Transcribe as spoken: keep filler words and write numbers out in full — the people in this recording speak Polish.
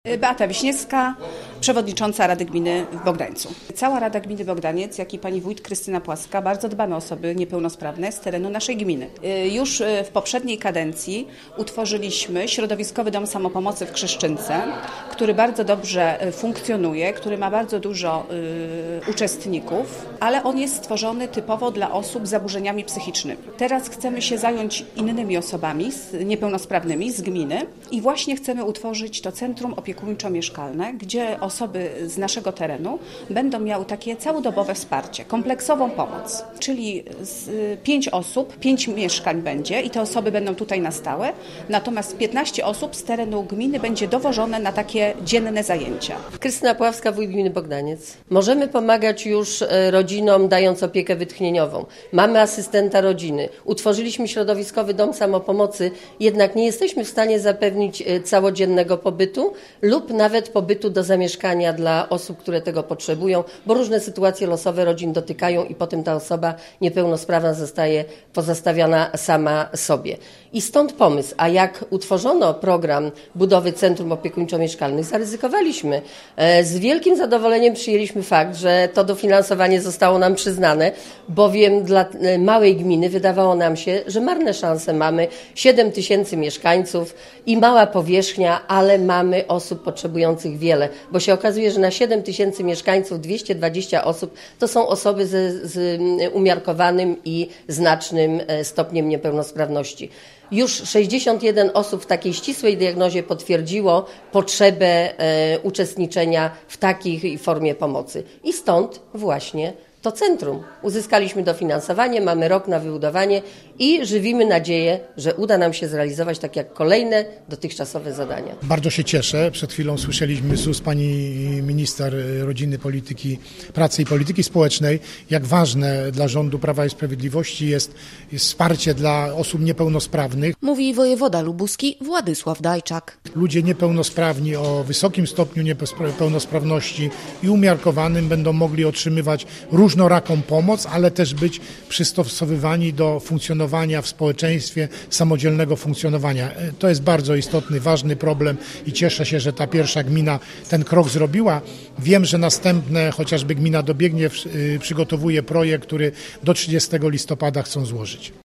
Beata Wiśniewska, przewodnicząca Rady Gminy w Bogdańcu. Cała Rada Gminy Bogdaniec, jak i pani wójt Krystyna Płaska bardzo dbamy o osoby niepełnosprawne z terenu naszej gminy. Już w poprzedniej kadencji utworzyliśmy Środowiskowy Dom Samopomocy w Krzyszczynce, który bardzo dobrze funkcjonuje, który ma bardzo dużo y, uczestników, ale on jest stworzony typowo dla osób z zaburzeniami psychicznymi. Teraz chcemy się zająć innymi osobami z, niepełnosprawnymi z gminy i właśnie chcemy utworzyć to centrum opiekuńczo-mieszkalne, gdzie osoby z naszego terenu będą miały takie całodobowe wsparcie, kompleksową pomoc, czyli z pięć osób, pięć mieszkań będzie i te osoby będą tutaj na stałe, natomiast piętnaście osób z terenu gminy będzie dowożone na takie dzienne zajęcia. Krystyna Pławska, wójt gminy Bogdaniec. Możemy pomagać już rodzinom, dając opiekę wytchnieniową. Mamy asystenta rodziny, utworzyliśmy Środowiskowy Dom Samopomocy, jednak nie jesteśmy w stanie zapewnić całodziennego pobytu lub nawet pobytu do zamieszkania dla osób, które tego potrzebują, bo różne sytuacje losowe rodzin dotykają i potem ta osoba niepełnosprawna zostaje pozostawiona sama sobie. I stąd pomysł. A jak utworzono program budowy centrum opiekuńczo-mieszkalnych, zaryzykowaliśmy. Z wielkim zadowoleniem przyjęliśmy fakt, że to dofinansowanie zostało nam przyznane, bowiem dla małej gminy wydawało nam się, że marne szanse mamy. siedem tysięcy mieszkańców i mała powierzchnia, ale mamy osób potrzebujących wiele, bo się okazuje, że na siedem tysięcy mieszkańców dwieście dwadzieścia osób to są osoby z, z umiarkowanym i znacznym stopniem niepełnosprawności. Już sześćdziesiąt jeden osób w takiej ścisłej diagnozie potwierdziło potrzebę e, uczestniczenia w takiej formie pomocy. I stąd właśnie to centrum. Uzyskaliśmy dofinansowanie, mamy rok na wybudowanie i żywimy nadzieję, że uda nam się zrealizować tak jak kolejne dotychczasowe zadania. Bardzo się cieszę. Przed chwilą słyszeliśmy z ust pani minister rodziny, polityki, pracy i polityki społecznej, jak ważne dla rządu Prawa i Sprawiedliwości jest, jest wsparcie dla osób niepełnosprawnych. Mówi wojewoda lubuski Władysław Dajczak. Ludzie niepełnosprawni o wysokim stopniu niepełnosprawności i umiarkowanym będą mogli otrzymywać różnoraką pomoc, ale też być przystosowywani do funkcjonowania w społeczeństwie, samodzielnego funkcjonowania. To jest bardzo istotny, ważny problem i cieszę się, że ta pierwsza gmina ten krok zrobiła. Wiem, że następne, chociażby gmina dobiegnie, przygotowuje projekt, który do trzydziestego listopada chcą złożyć.